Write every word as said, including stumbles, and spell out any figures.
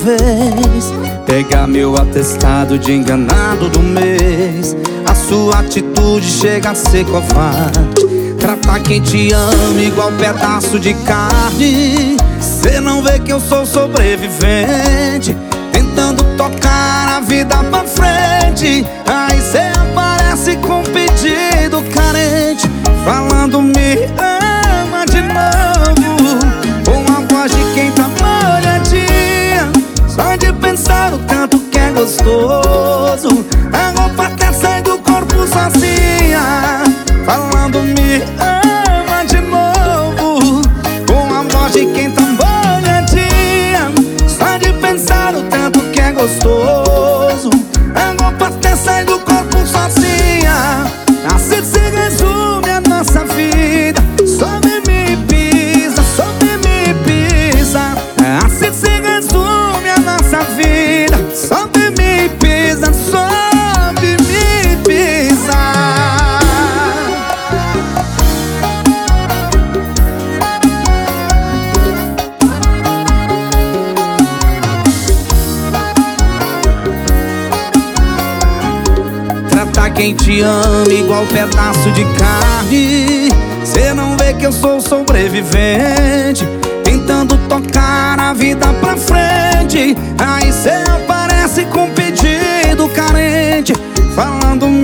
fez pegar meu atestado de enganado do mês. A sua atitude chega a ser covarde, tratar quem te ama igual pedaço de carne. Cê não vê que eu sou sobrevivente, tentando tocar a vida pra frente. Aí cê aparece com um pedido carente, falando me ama de novo, com a voz de quem tá molhadinha. Só de pensar o tanto que é gostoso, a roupa até sai do corpo sozinha, falando me ama de novo, com a voz de quem tá molhadinha. Só de pensar o tanto que é gostoso, a roupa até sai do corpo sozinha. Assim se resume a nossa vida, sobe me pisa, sobe me pisa. Assim se resume a nossa vida, sobe me pisa, sobe me pisa. Tratar quem te ama igual pedaço de carne. Cê não vê que eu sou sobrevivente, tentando tocar a vida pra frente. Aí cê aparece com um pedido carente, falando